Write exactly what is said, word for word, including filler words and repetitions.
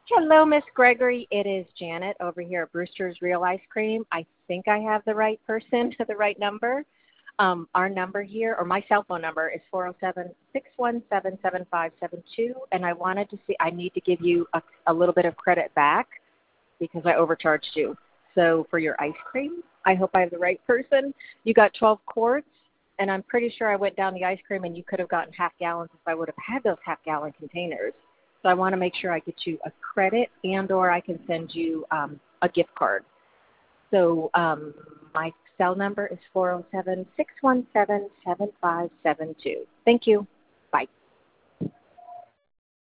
Hello, Miss Gregory. It is Janet over here at Brewster's Real Ice Cream. I think I have the right person to the right number. Um, our number here, or my cell phone number, is four oh seven, six one seven, seven five seven two. And I wanted to see, I need to give you a, a little bit of credit back because I overcharged you. So for your ice cream, I hope I have the right person. You got twelve quarts, and I'm pretty sure I went down the ice cream and you could have gotten half gallons if I would have had those half gallon containers. So I want to make sure I get you a credit and or I can send you um, a gift card. So um, my cell number is four oh seven, six one seven, seven five seven two. Thank you. Bye.